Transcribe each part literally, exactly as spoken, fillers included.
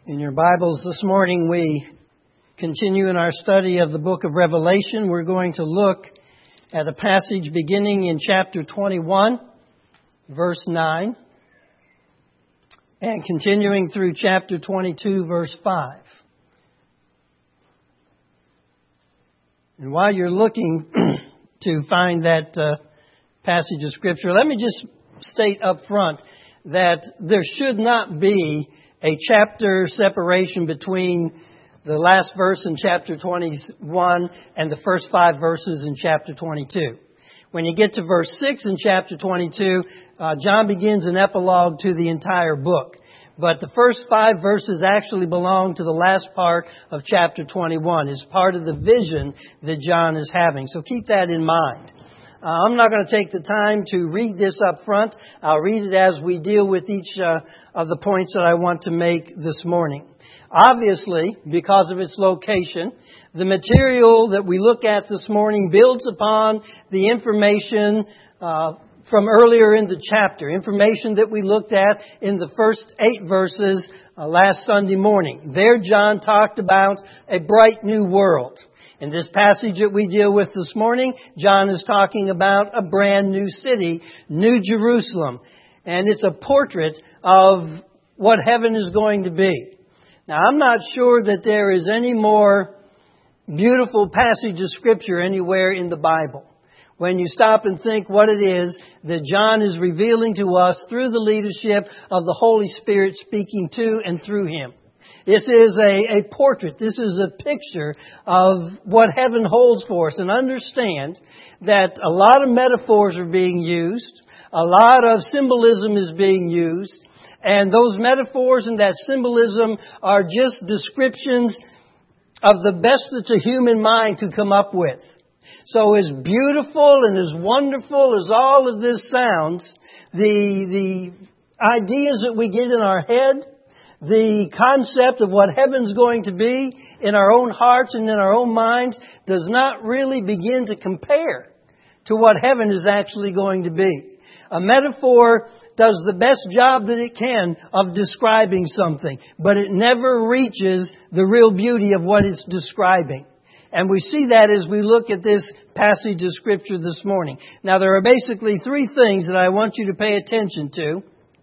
In your Bibles this morning, we continue in our study of the book of Revelation. We're going to look at a passage beginning in chapter twenty-one, verse nine, and continuing through chapter twenty-two, verse five. And while you're looking to find that uh, passage of Scripture, let me just state up front that there should not be a chapter separation between the last verse in chapter twenty-one and the first five verses in chapter twenty-two. When you get to verse six in chapter twenty-two, uh, John begins an epilogue to the entire book. But the first five verses actually belong to the last part of chapter twenty-one. It's part of the vision that John is having. So keep that in mind. Uh, I'm not going to take the time to read this up front. I'll read it as we deal with each uh, of the points that I want to make this morning. Obviously, because of its location, the material that we look at this morning builds upon the information uh, from earlier in the chapter, information that we looked at in the first eight verses uh, last Sunday morning. There, John talked about a bright new world. In this passage that we deal with this morning, John is talking about a brand new city, New Jerusalem. And it's a portrait of what heaven is going to be. Now, I'm not sure that there is any more beautiful passage of Scripture anywhere in the Bible. When you stop and think what it is that John is revealing to us through the leadership of the Holy Spirit speaking to and through him. This is a, a portrait. This is a picture of what heaven holds for us. And understand that a lot of metaphors are being used. A lot of symbolism is being used. And those metaphors and that symbolism are just descriptions of the best that the human mind could come up with. So as beautiful and as wonderful as all of this sounds, the, the ideas that we get in our head, the concept of what heaven's going to be in our own hearts and in our own minds does not really begin to compare to what heaven is actually going to be. A metaphor does the best job that it can of describing something, but it never reaches the real beauty of what it's describing. And we see that as we look at this passage of Scripture this morning. Now, there are basically three things that I want you to pay attention to.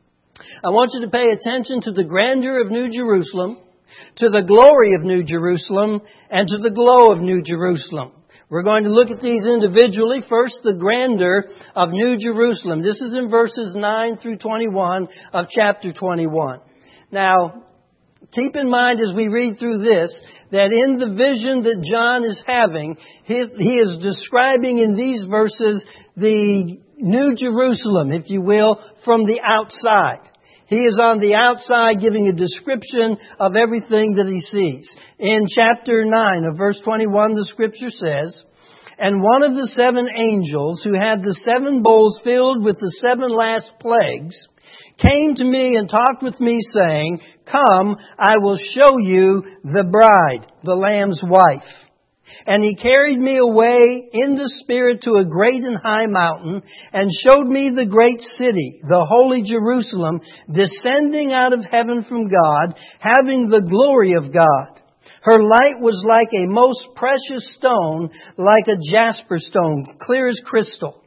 I want you to pay attention to the grandeur of New Jerusalem, to the glory of New Jerusalem, and to the glow of New Jerusalem. We're going to look at these individually. First, the grandeur of New Jerusalem. This is in verses nine through twenty-one of chapter twenty-one. Now, keep in mind as we read through this, that in the vision that John is having, he, he is describing in these verses the New Jerusalem, if you will, from the outside. He is on the outside giving a description of everything that he sees. In chapter nine of verse twenty-one, the Scripture says, "And one of the seven angels who had the seven bowls filled with the seven last plagues came to me and talked with me, saying, 'Come, I will show you the bride, the Lamb's wife.' And he carried me away in the Spirit to a great and high mountain, and showed me the great city, the holy Jerusalem, descending out of heaven from God, having the glory of God. Her light was like a most precious stone, like a jasper stone, clear as crystal.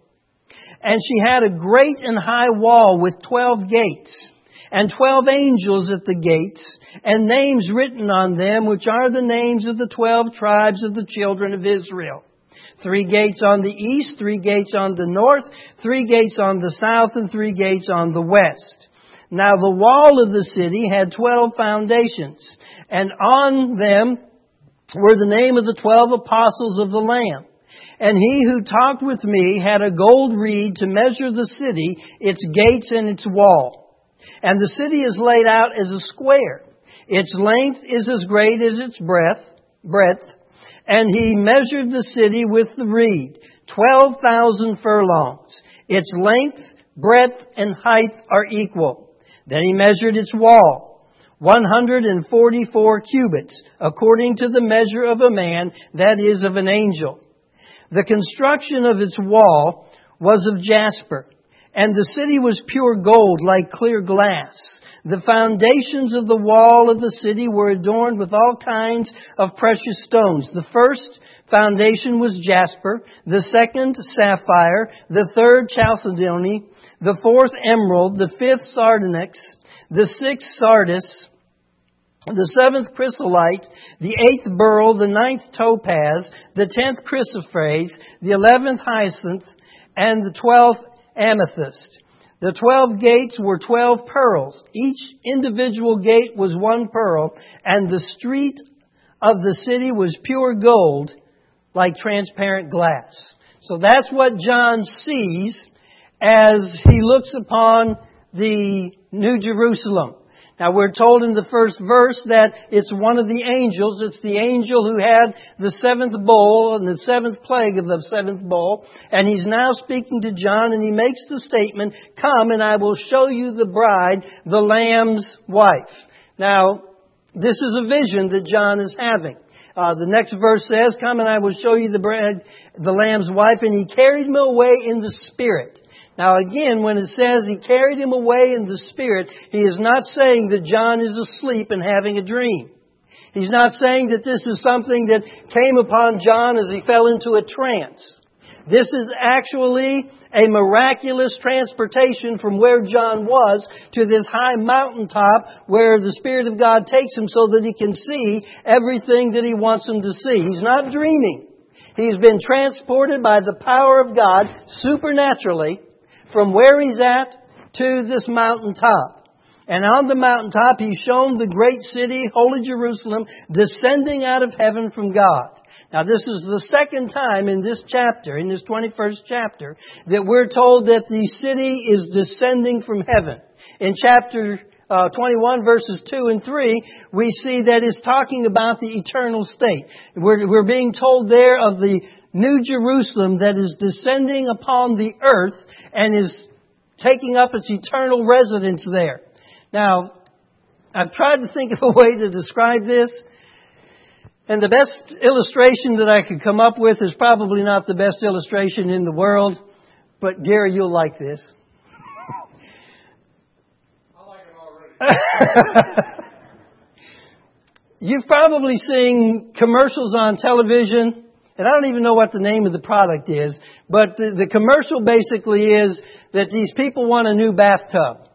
And she had a great and high wall with twelve gates, and twelve angels at the gates, and names written on them, which are the names of the twelve tribes of the children of Israel. Three gates on the east, three gates on the north, three gates on the south, and three gates on the west. Now the wall of the city had twelve foundations, and on them were the name of the twelve apostles of the Lamb. And he who talked with me had a gold reed to measure the city, its gates and its wall. And the city is laid out as a square. Its length is as great as its breadth, breadth. And he measured the city with the reed, twelve thousand furlongs. Its length, breadth, and height are equal. Then he measured its wall, one hundred forty-four cubits, according to the measure of a man, that is, of an angel. The construction of its wall was of jasper, And the city was pure gold, like clear glass. The foundations of the wall of the city were adorned with all kinds of precious stones. The first foundation was jasper, the second sapphire, the third chalcedony, the fourth emerald, the fifth sardonyx, the sixth sardis, the seventh chrysolite, the eighth beryl, the ninth topaz, the tenth chrysoprase, the eleventh hyacinth, and the twelfth amethyst. The twelve gates were twelve pearls. Each individual gate was one pearl, and the street of the city was pure gold, like transparent glass. So that's what John sees as he looks upon the New Jerusalem. Now we're told in the first verse that it's one of the angels. It's the angel who had the seventh bowl and the seventh plague of the seventh bowl. And he's now speaking to John, and he makes the statement, "Come and I will show you the bride, the Lamb's wife." Now, this is a vision that John is having. Uh, the next verse says, "Come and I will show you the bride, the Lamb's wife." And he carried me away in the Spirit. Now again, when it says he carried him away in the Spirit, he is not saying that John is asleep and having a dream. He's not saying that this is something that came upon John as he fell into a trance. This is actually a miraculous transportation from where John was to this high mountaintop where the Spirit of God takes him so that he can see everything that he wants him to see. He's not dreaming. He's been transported by the power of God supernaturally from where he's at to this mountaintop. And on the mountaintop, he's shown the great city, Holy Jerusalem, descending out of heaven from God. Now, this is the second time in this chapter, in this twenty-first chapter, that we're told that the city is descending from heaven. In chapter uh, twenty-one, verses two and three, we see that it's talking about the eternal state. We're, we're being told there of the New Jerusalem that is descending upon the earth and is taking up its eternal residence there. Now, I've tried to think of a way to describe this, and the best illustration that I could come up with is probably not the best illustration in the world, but Gary, you'll like this. I like it already. You've probably seen commercials on television. And I don't even know what the name of the product is, but the, the commercial basically is that these people want a new bathtub.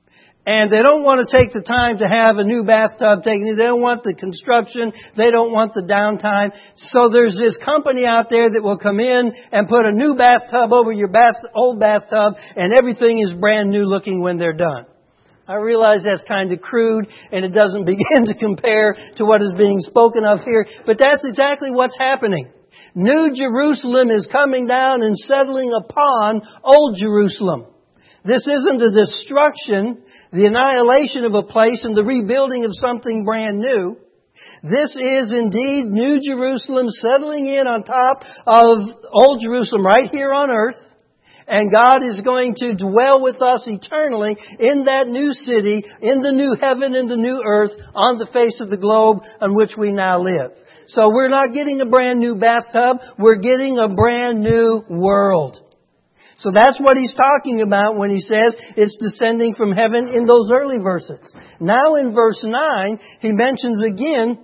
And they don't want to take the time to have a new bathtub taken. They don't want the construction. They don't want the downtime. So there's this company out there that will come in and put a new bathtub over your bath, old bathtub, and everything is brand new looking when they're done. I realize that's kind of crude and it doesn't begin to compare to what is being spoken of here, but that's exactly what's happening. New Jerusalem is coming down and settling upon Old Jerusalem. This isn't a destruction, the annihilation of a place and the rebuilding of something brand new. This is indeed New Jerusalem settling in on top of Old Jerusalem right here on earth. And God is going to dwell with us eternally in that new city, in the new heaven and the new earth, on the face of the globe on which we now live. So we're not getting a brand new bathtub, we're getting a brand new world. So that's what he's talking about when he says it's descending from heaven in those early verses. Now in verse nine, he mentions again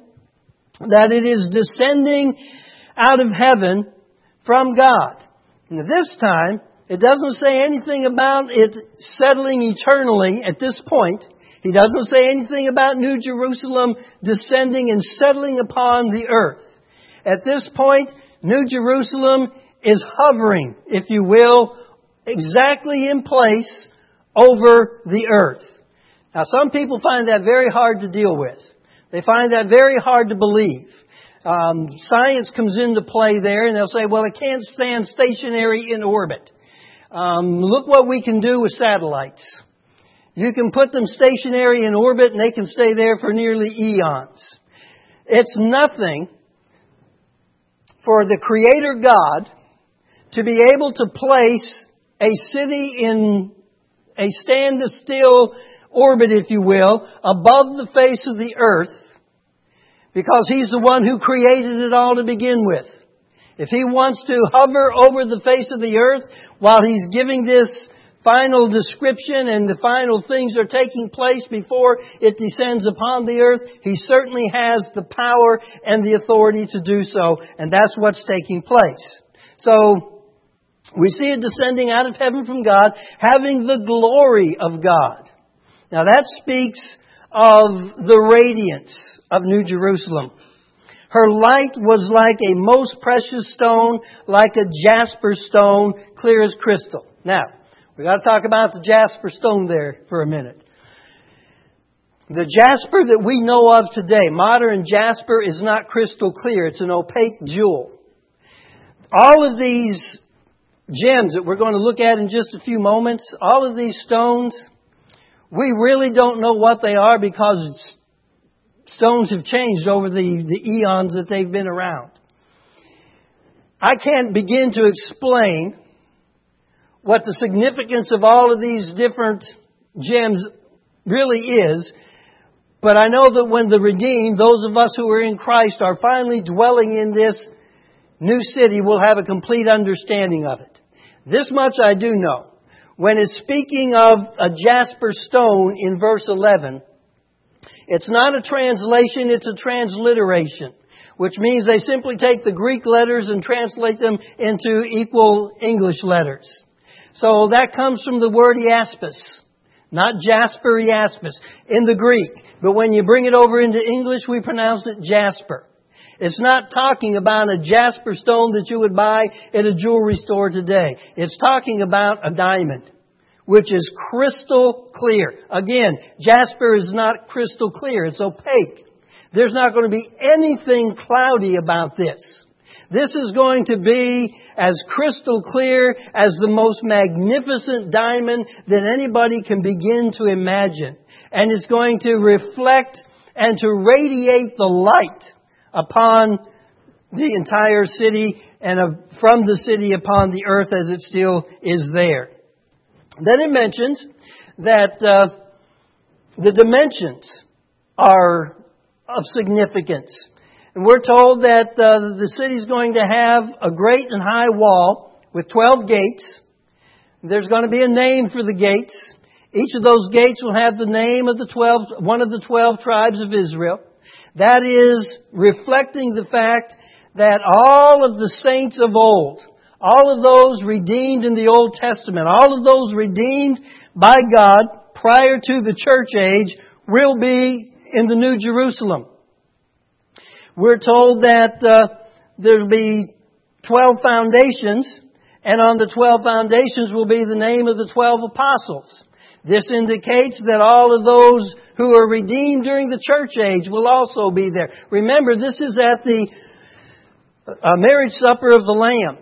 that it is descending out of heaven from God. Now this time, it doesn't say anything about it settling eternally at this point. He doesn't say anything about New Jerusalem descending and settling upon the earth. At this point, New Jerusalem is hovering, if you will, exactly in place over the earth. Now, some people find that very hard to deal with. They find that very hard to believe. Um, science comes into play there, and they'll say, well, it can't stand stationary in orbit. Um, look what we can do with satellites. You can put them stationary in orbit and they can stay there for nearly eons. It's nothing for the Creator God to be able to place a city in a stand-still orbit, if you will, above the face of the earth, because He's the one who created it all to begin with. If He wants to hover over the face of the earth while He's giving this final description and the final things are taking place before it descends upon the earth, He certainly has the power and the authority to do so, and that's what's taking place. So, we see it descending out of heaven from God, having the glory of God. Now that speaks of the radiance of New Jerusalem. Her light was like a most precious stone, like a jasper stone, clear as crystal. Now, we've got to talk about the jasper stone there for a minute. The jasper that we know of today, modern jasper, is not crystal clear. It's an opaque jewel. All of these gems that we're going to look at in just a few moments, all of these stones, we really don't know what they are because stones have changed over the, the eons that they've been around. I can't begin to explain what the significance of all of these different gems really is, but I know that when the redeemed, those of us who are in Christ, are finally dwelling in this new city, will have a complete understanding of it. This much I do know. When it's speaking of a jasper stone in verse eleven, it's not a translation, it's a transliteration, which means they simply take the Greek letters and translate them into equal English letters. So that comes from the word iaspis, not jasper, iaspis, in the Greek. But when you bring it over into English, we pronounce it jasper. It's not talking about a jasper stone that you would buy at a jewelry store today. It's talking about a diamond, which is crystal clear. Again, jasper is not crystal clear. It's opaque. There's not going to be anything cloudy about this. This is going to be as crystal clear as the most magnificent diamond that anybody can begin to imagine. And it's going to reflect and to radiate the light upon the entire city and from the city upon the earth as it still is there. Then it mentions that uh, the dimensions are of significance. And we're told that uh, the city is going to have a great and high wall with twelve gates. There's going to be a name for the gates. Each of those gates will have the name of the twelve, one of the twelve tribes of Israel. That is reflecting the fact that all of the saints of old, all of those redeemed in the Old Testament, all of those redeemed by God prior to the church age will be in the New Jerusalem. We're told that uh, there'll be twelve foundations, and on the twelve foundations will be the name of the twelve apostles. This indicates that all of those who are redeemed during the church age will also be there. Remember, this is at the uh, marriage supper of the Lamb.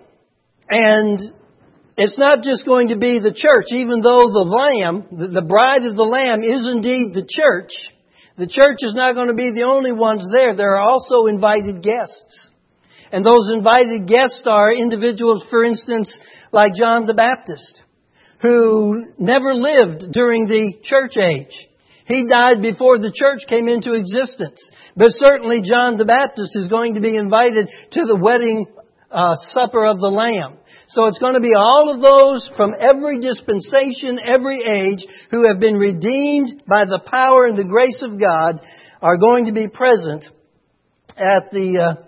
And it's not just going to be the church. Even though the Lamb, the bride of the Lamb, is indeed the church, the church is not going to be the only ones there. There are also invited guests. And those invited guests are individuals, for instance, like John the Baptist, who never lived during the church age. He died before the church came into existence. But certainly John the Baptist is going to be invited to the wedding uh, supper of the Lamb. So it's going to be all of those from every dispensation, every age, who have been redeemed by the power and the grace of God, are going to be present at the uh,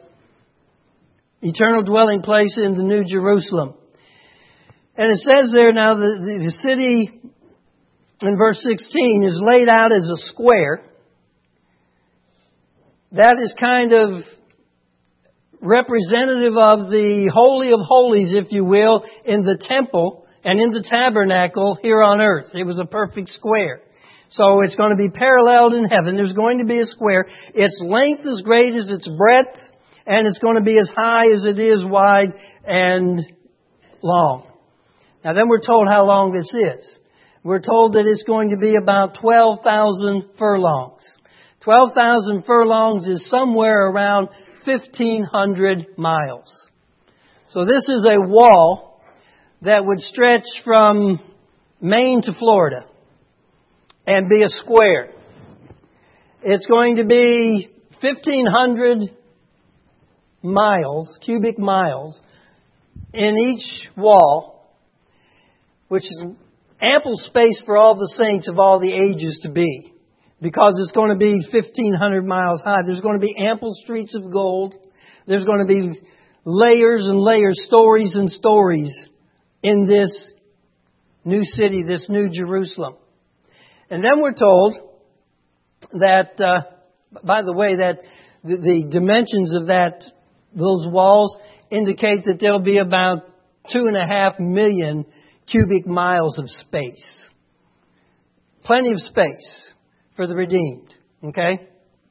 eternal dwelling place in the New Jerusalem. And it says there now the, the, the city in verse sixteen is laid out as a square. That is kind of representative of the Holy of Holies, if you will, in the temple and in the tabernacle here on earth. It was a perfect square. So it's going to be paralleled in heaven. There's going to be a square. Its length is great as its breadth, and it's going to be as high as it is wide and long. Now then we're told how long this is. We're told that it's going to be about twelve thousand furlongs. twelve thousand furlongs is somewhere around fifteen hundred miles. So this is a wall that would stretch from Maine to Florida and be a square. It's going to be fifteen hundred miles, cubic miles, in each wall, which is ample space for all the saints of all the ages to be. Because it's going to be fifteen hundred miles high. There's going to be ample streets of gold. There's going to be layers and layers, stories and stories in this new city, this new Jerusalem. And then we're told that, uh, by the way, that the, the dimensions of that, those walls indicate that there'll be about two and a half million cubic miles of space. Plenty of space for the redeemed. Okay?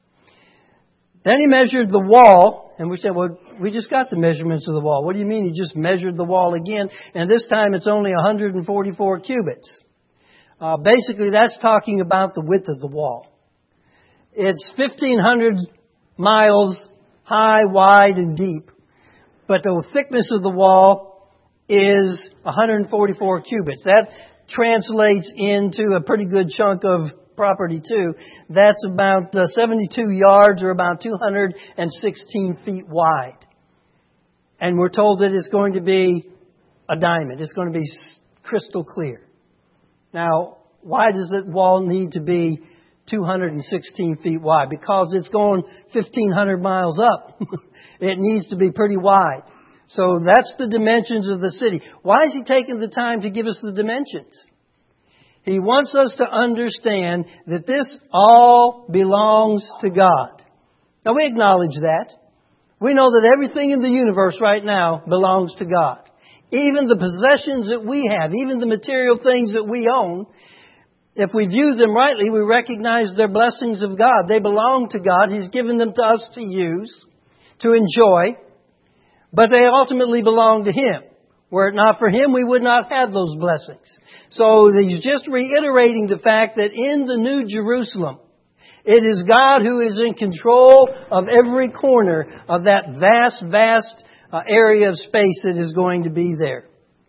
Then he measured the wall, and we said, well, we just got the measurements of the wall. What do you mean he just measured the wall again? And this time it's only one hundred forty-four cubits. Uh, basically, that's talking about the width of the wall. It's fifteen hundred miles high, wide, and deep. But the thickness of the wall is one hundred forty-four cubits. That translates into a pretty good chunk of property too. That's about uh, seventy-two yards, or about two hundred sixteen feet wide. And we're told that it's going to be a diamond. It's going to be crystal clear. Now, why does that wall need to be two hundred sixteen feet wide? Because it's going fifteen hundred miles up. It needs to be pretty wide. So that's the dimensions of the city. Why is he taking the time to give us the dimensions? He wants us to understand that this all belongs to God. Now, we acknowledge that. We know that everything in the universe right now belongs to God. Even the possessions that we have, even the material things that we own, if we view them rightly, we recognize they're blessings of God. They belong to God. He's given them to us to use, to enjoy, but they ultimately belong to Him. Were it not for Him, we would not have those blessings. So He's just reiterating the fact that in the New Jerusalem, it is God who is in control of every corner of that vast, vast uh, area of space that is going to be there.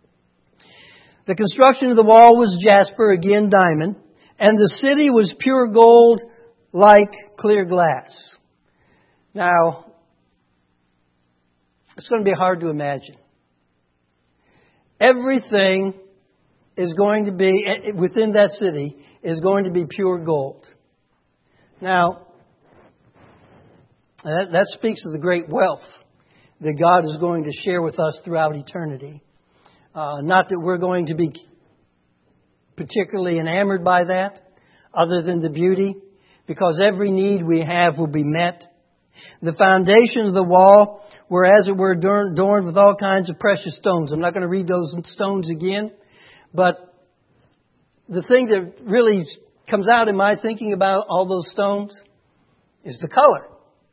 The construction of the wall was jasper, again diamond, and the city was pure gold like clear glass. Now, it's going to be hard to imagine. Everything is going to be, within that city, is going to be pure gold. Now, that, that speaks of the great wealth that God is going to share with us throughout eternity. Uh, not that we're going to be particularly enamored by that, other than the beauty, because every need we have will be met. The foundation of the wall were, as it were, adorned with all kinds of precious stones. I'm not going to read those stones again, but the thing that really comes out in my thinking about all those stones is the color.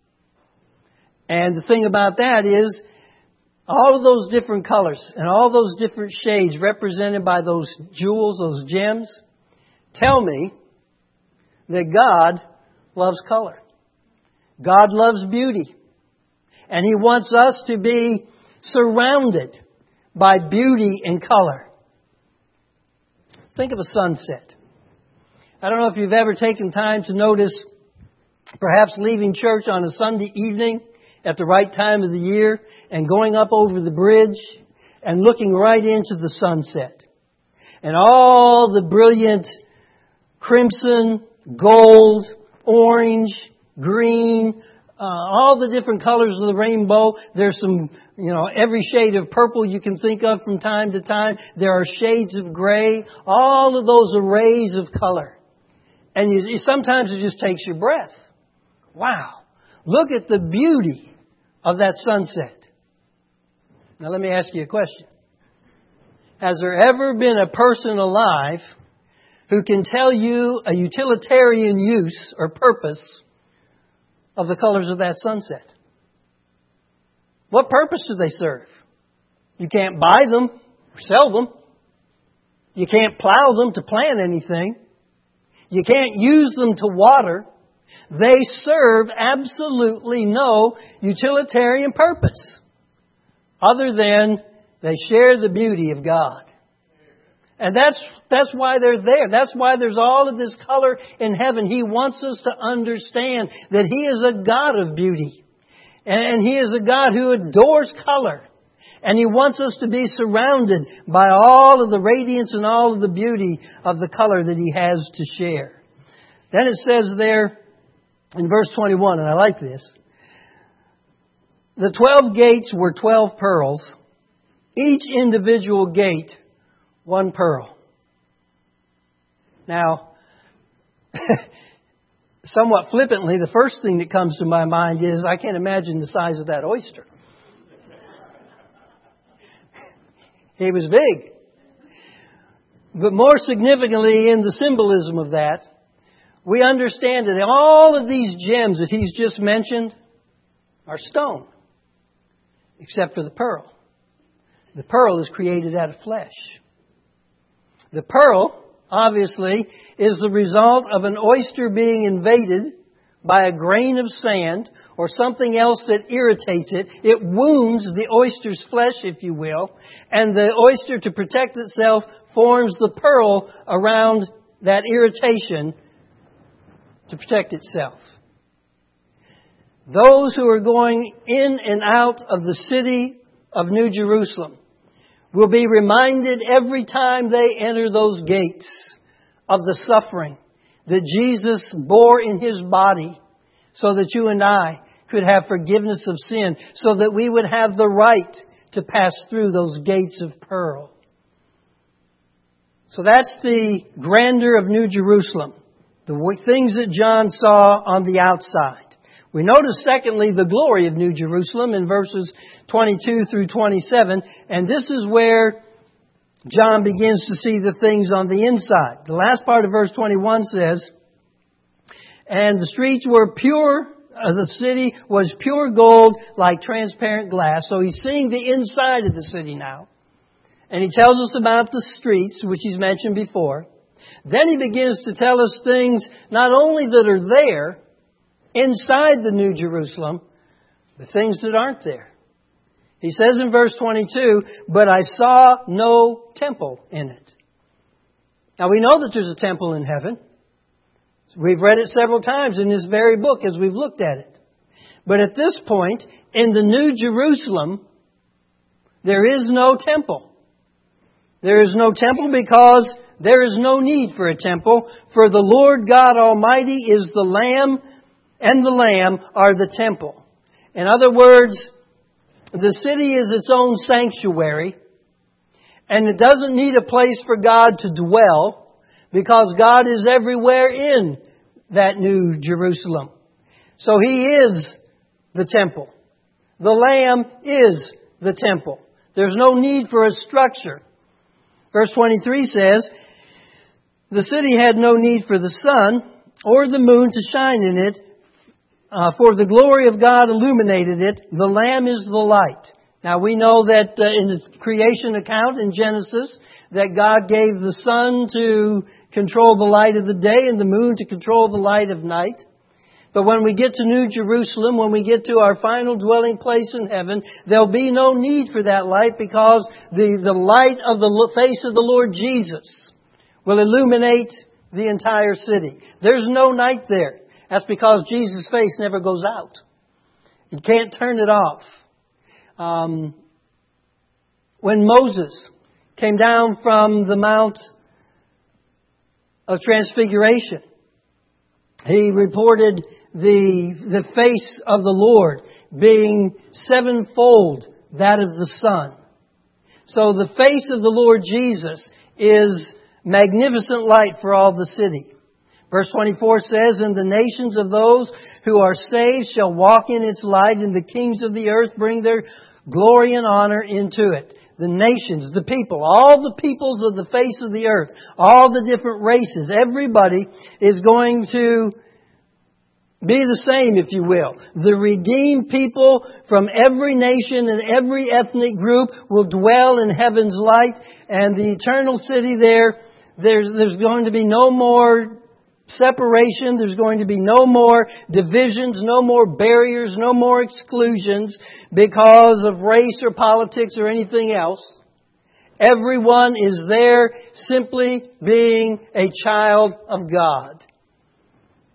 And the thing about that is, all of those different colors and all those different shades represented by those jewels, those gems, tell me that God loves color. God loves beauty. And He wants us to be surrounded by beauty and color. Think of a sunset. I don't know if you've ever taken time to notice, perhaps leaving church on a Sunday evening at the right time of the year and going up over the bridge and looking right into the sunset. And all the brilliant crimson, gold, orange, green, uh, all the different colors of the rainbow. There's some, you know, every shade of purple you can think of from time to time. There are shades of gray, all of those arrays of color. And you, sometimes it just takes your breath. Wow. Look at the beauty of that sunset. Now let me ask you a question. Has there ever been a person alive who can tell you a utilitarian use or purpose of the colors of that sunset? What purpose do they serve? You can't buy them or sell them. You can't plow them to plant anything. You can't use them to water. They serve absolutely no utilitarian purpose other than they share the beauty of God. And that's that's why they're there. That's why there's all of this color in heaven. He wants us to understand that He is a God of beauty. And He is a God who adores color. And He wants us to be surrounded by all of the radiance and all of the beauty of the color that He has to share. Then it says there in verse twenty-one, and I like this, the twelve gates were twelve pearls, each individual gate one pearl. Now, somewhat flippantly, the first thing that comes to my mind is I can't imagine the size of that oyster. He was big. But more significantly, in the symbolism of that, we understand that all of these gems that he's just mentioned are stone, except for the pearl. The pearl is created out of flesh. The pearl, obviously, is the result of an oyster being invaded by a grain of sand or something else that irritates it. It wounds the oyster's flesh, if you will, and the oyster, to protect itself, forms the pearl around that irritation to protect itself. Those who are going in and out of the city of New Jerusalem will be reminded every time they enter those gates of the suffering that Jesus bore in His body so that you and I could have forgiveness of sin, so that we would have the right to pass through those gates of pearl. So that's the grandeur of New Jerusalem, the things that John saw on the outside. We notice, secondly, the glory of New Jerusalem in verses twenty-two through twenty-seven. And this is where John begins to see the things on the inside. The last part of verse twenty-one says, and the streets were pure, uh, the city was pure gold like transparent glass. So he's seeing the inside of the city now. And he tells us about the streets, which he's mentioned before. Then he begins to tell us things not only that are there, inside the New Jerusalem, the things that aren't there. He says in verse twenty-two, but I saw no temple in it. Now we know that there's a temple in heaven. We've read it several times in this very book as we've looked at it. But at this point, in the New Jerusalem, there is no temple. There is no temple because there is no need for a temple, for the Lord God Almighty is the Lamb, and the Lamb are the temple. In other words, the city is its own sanctuary, and it doesn't need a place for God to dwell, because God is everywhere in that New Jerusalem. So He is the temple. The Lamb is the temple. There's no need for a structure. Verse twenty-three says, the city had no need for the sun or the moon to shine in it, Uh, for the glory of God illuminated it. The Lamb is the light. Now we know that uh, in the creation account in Genesis, that God gave the sun to control the light of the day and the moon to control the light of night. But when we get to New Jerusalem, when we get to our final dwelling place in heaven, there'll be no need for that light, because the, the light of the face of the Lord Jesus will illuminate the entire city. There's no night there. That's because Jesus' face never goes out. You can't turn it off. Um, when Moses came down from the Mount of Transfiguration, he reported the, the face of the Lord being sevenfold that of the sun. So the face of the Lord Jesus is magnificent light for all the city. Verse twenty-four says, and the nations of those who are saved shall walk in its light, and the kings of the earth bring their glory and honor into it. The nations, the people, all the peoples of the face of the earth, all the different races, everybody is going to be the same, if you will. The redeemed people from every nation and every ethnic group will dwell in heaven's light, and the eternal city there, there's, there's going to be no more separation. There's going to be no more divisions, no more barriers, no more exclusions because of race or politics or anything else. Everyone is there simply being a child of God.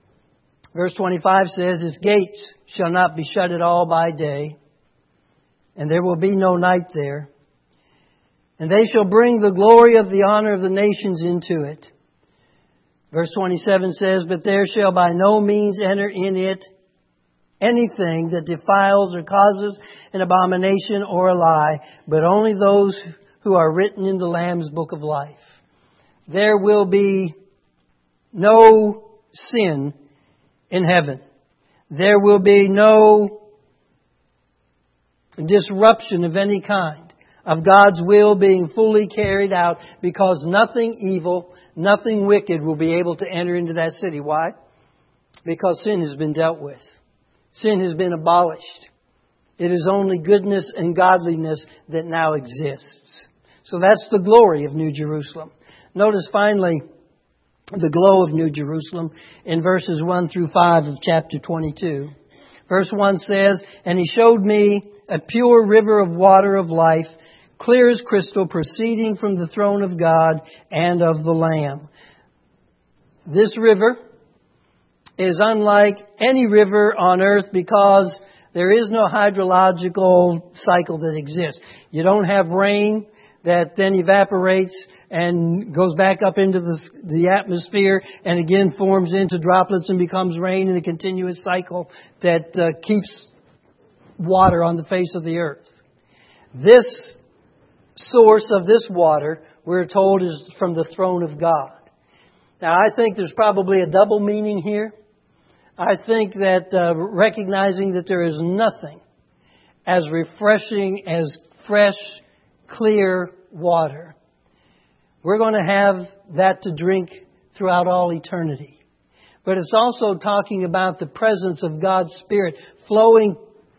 Verse twenty-five says, its gates shall not be shut at all by day, and there will be no night there. And they shall bring the glory of the honor of the nations into it. Verse twenty-seven says, but there shall by no means enter in it anything that defiles or causes an abomination or a lie, but only those who are written in the Lamb's book of life. There will be no sin in heaven. There will be no disruption of any kind of God's will being fully carried out, because nothing evil, nothing wicked will be able to enter into that city. Why? Because sin has been dealt with. Sin has been abolished. It is only goodness and godliness that now exists. So that's the glory of New Jerusalem. Notice finally the glow of New Jerusalem in verses one through five of chapter twenty-two. Verse one says, and He showed me a pure river of water of life, clear as crystal, proceeding from the throne of God and of the Lamb. This river is unlike any river on earth because there is no hydrological cycle that exists. You don't have rain that then evaporates and goes back up into the, the atmosphere and again forms into droplets and becomes rain in a continuous cycle that uh, keeps water on the face of the earth. This source of this water, we're told, is from the throne of God. Now, I think there's probably a double meaning here. I think that uh, recognizing that there is nothing as refreshing as fresh, clear water, we're going to have that to drink throughout all eternity. But it's also talking about the presence of God's Spirit flowing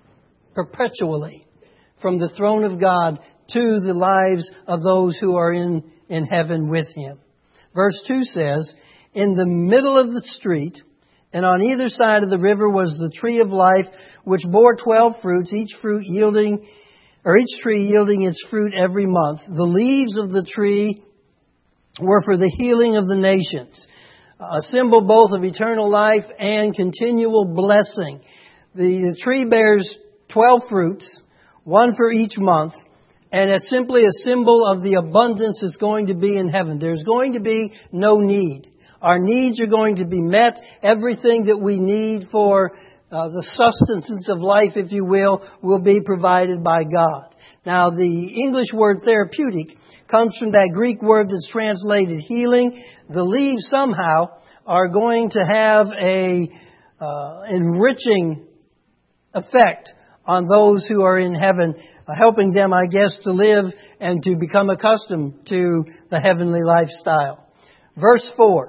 perpetually from the throne of God to the lives of those who are in, in heaven with Him. Verse two says, in the middle of the street, and on either side of the river was the tree of life, which bore twelve fruits, each fruit yielding, or each tree yielding its fruit every month. The leaves of the tree were for the healing of the nations, a symbol both of eternal life and continual blessing. The, the tree bears twelve fruits, one for each month, and it's simply a symbol of the abundance that's going to be in heaven. There's going to be no need. Our needs are going to be met. Everything that we need for uh, the sustenance of life, if you will, will be provided by God. Now, the English word therapeutic comes from that Greek word that's translated healing. The leaves somehow are going to have a uh, enriching effect on those who are in heaven, uh, helping them, I guess, to live and to become accustomed to the heavenly lifestyle. Verse four.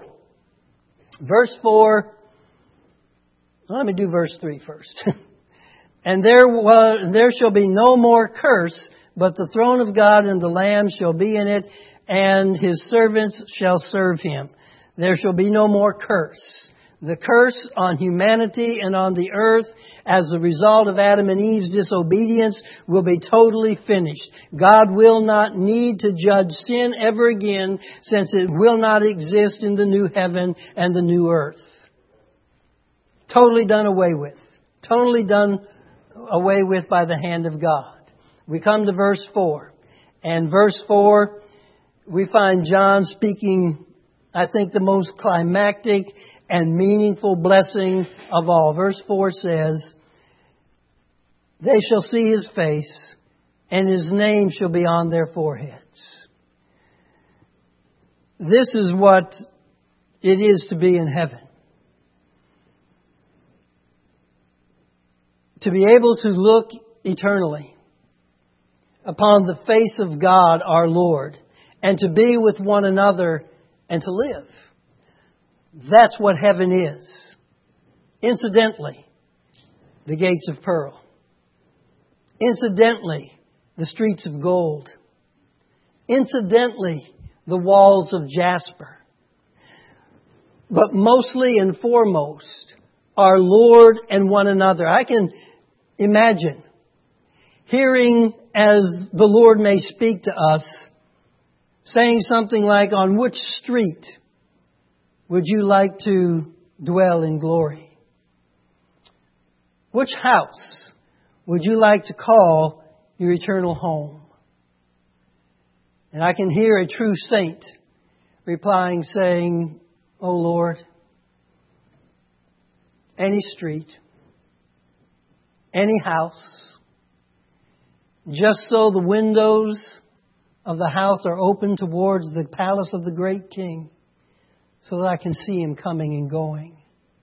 Verse four. Let me do verse three first. And there was, there shall be no more curse, but the throne of God and the Lamb shall be in it, and His servants shall serve Him. There shall be no more curse. The curse on humanity and on the earth as a result of Adam and Eve's disobedience will be totally finished. God will not need to judge sin ever again, since it will not exist in the new heaven and the new earth. Totally done away with. Totally done away with by the hand of God. We come to verse four. And verse four, we find John speaking, I think, the most climactic and meaningful blessing of all. Verse four says, they shall see His face, and His name shall be on their foreheads. This is what it is to be in heaven. To be able to look eternally upon the face of God our Lord, and to be with one another and to live. That's what heaven is. Incidentally, the gates of pearl. Incidentally, the streets of gold. Incidentally, the walls of jasper. But mostly and foremost, our Lord and one another. I can imagine hearing as the Lord may speak to us, saying something like, on which street would you like to dwell in glory? Which house would you like to call your eternal home. And I can hear a true saint replying, saying, "Oh Lord, any street, any house, just so the windows of the house are open towards the palace of the great King, so that I can see Him coming and going."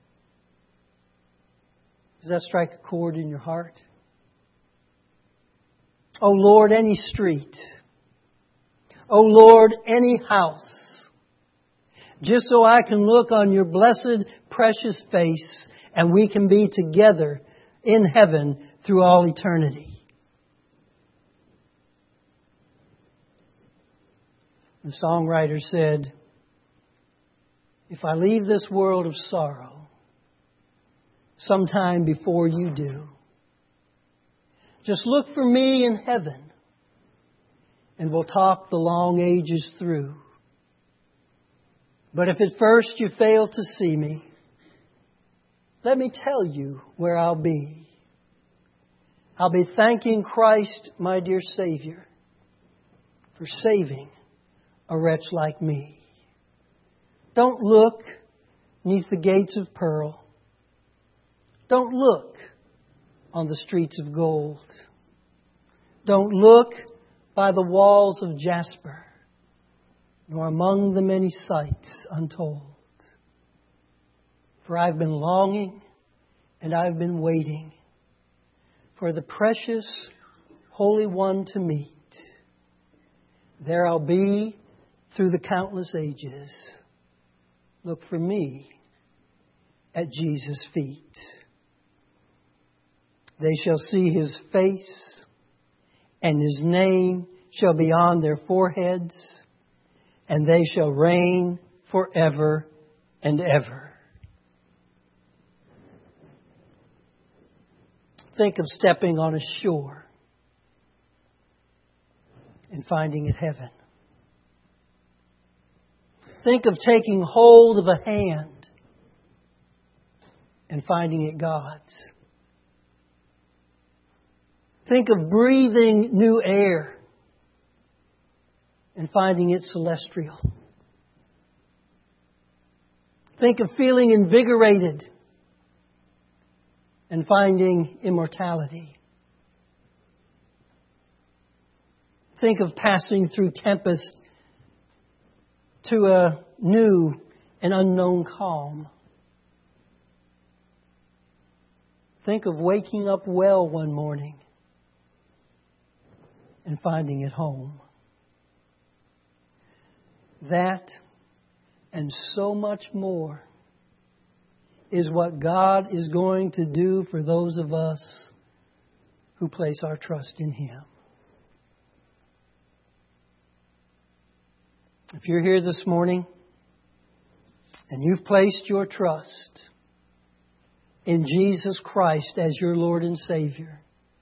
Does that strike a chord in your heart? Oh Lord, any street. Oh Lord, any house. Just so I can look on your blessed, precious face and we can be together in heaven through all eternity. The songwriter said, "If I leave this world of sorrow sometime before you do, just look for me in heaven and we'll talk the long ages through. But if at first you fail to see me, let me tell you where I'll be. I'll be thanking Christ, my dear Savior, for saving a wretch like me. Don't look neath the gates of pearl. Don't look on the streets of gold. Don't look by the walls of jasper, nor among the many sights untold. For I've been longing and I've been waiting for the precious Holy One to meet. There I'll be through the countless ages. Look for me at Jesus' feet. They shall see His face, and His name shall be on their foreheads, and they shall reign forever and ever." Think of stepping on a shore and finding it heaven. Think of taking hold of a hand and finding it God's. Think of breathing new air and finding it celestial. Think of feeling invigorated and finding immortality. Think of passing through tempest to a new and unknown calm. Think of waking up well one morning and finding it home. That and so much more is what God is going to do for those of us who place our trust in Him. If you're here this morning and you've placed your trust in Jesus Christ as your Lord and Savior,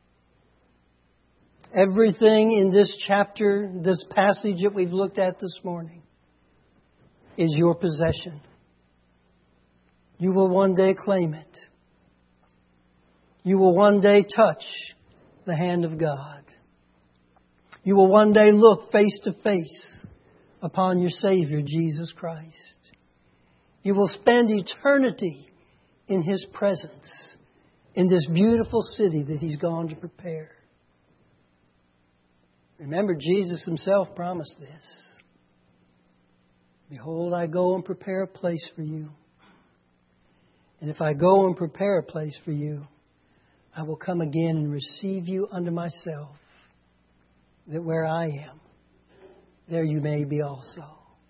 everything in this chapter, this passage that we've looked at this morning, is your possession. You will one day claim it. You will one day touch the hand of God. You will one day look face to face upon your Savior, Jesus Christ. You will spend eternity in His presence, in this beautiful city that He's gone to prepare. Remember, Jesus Himself promised this. "Behold, I go and prepare a place for you. And if I go and prepare a place for you, I will come again and receive you unto myself, that where I am, there you may be also."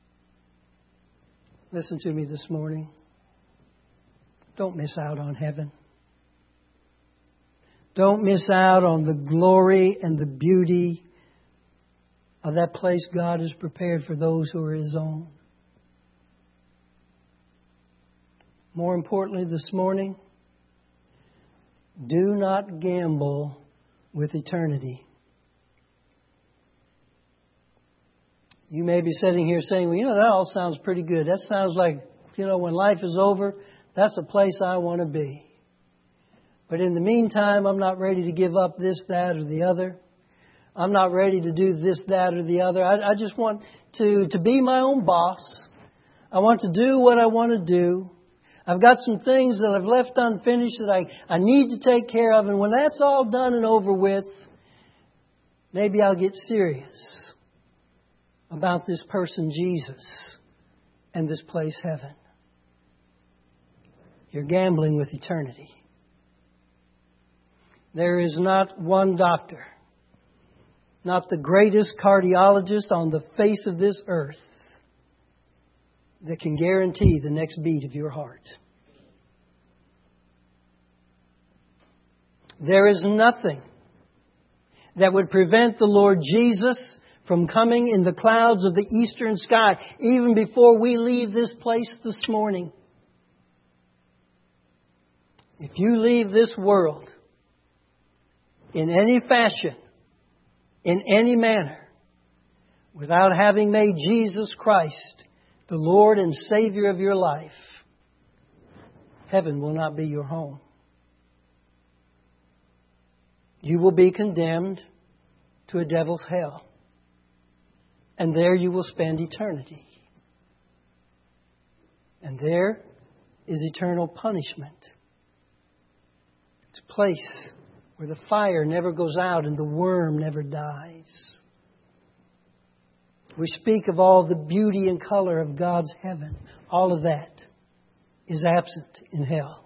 Listen to me this morning. Don't miss out on heaven. Don't miss out on the glory and the beauty of that place God has prepared for those who are His own. More importantly this morning, do not gamble with eternity. You may be sitting here saying, "Well, you know, that all sounds pretty good. That sounds like, you know, when life is over, that's a place I want to be. But in the meantime, I'm not ready to give up this, that, or the other. I'm not ready to do this, that, or the other. I, I just want to, to be my own boss. I want to do what I want to do. I've got some things that I've left unfinished that I, I need to take care of. And when that's all done and over with, maybe I'll get serious about this person, Jesus, and this place, heaven. You're gambling with eternity. There is not one doctor, not the greatest cardiologist on the face of this earth, that can guarantee the next beat of your heart. There is nothing that would prevent the Lord Jesus from coming in the clouds of the eastern sky, even before we leave this place this morning. If you leave this world in any fashion, in any manner, without having made Jesus Christ the Lord and Savior of your life, heaven will not be your home. You will be condemned to a devil's hell. And there you will spend eternity. And there is eternal punishment. It's a place where the fire never goes out and the worm never dies. We speak of all the beauty and color of God's heaven. All of that is absent in hell.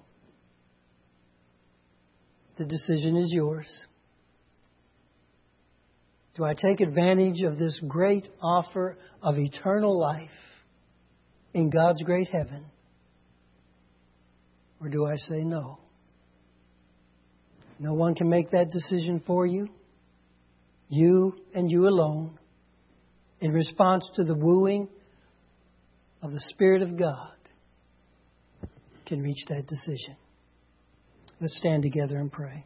The decision is yours. Do I take advantage of this great offer of eternal life in God's great heaven? Or do I say no? No one can make that decision for you. You and you alone, in response to the wooing of the Spirit of God, can reach that decision. Let's stand together and pray.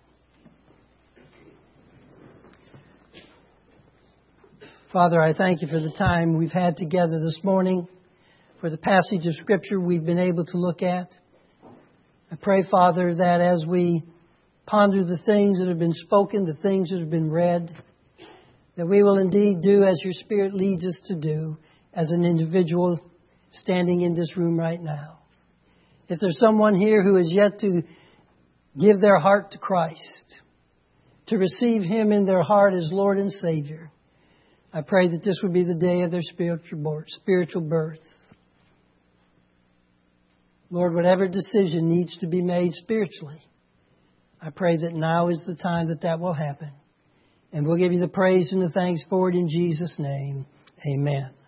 Father, I thank you for the time we've had together this morning, for the passage of Scripture we've been able to look at. I pray, Father, that as we ponder the things that have been spoken, the things that have been read, that we will indeed do as your Spirit leads us to do as an individual standing in this room right now. If there's someone here who is yet to give their heart to Christ, to receive Him in their heart as Lord and Savior, I pray that this would be the day of their spiritual birth. Lord, whatever decision needs to be made spiritually, I pray that now is the time that that will happen. And we'll give you the praise and the thanks for it in Jesus' name. Amen.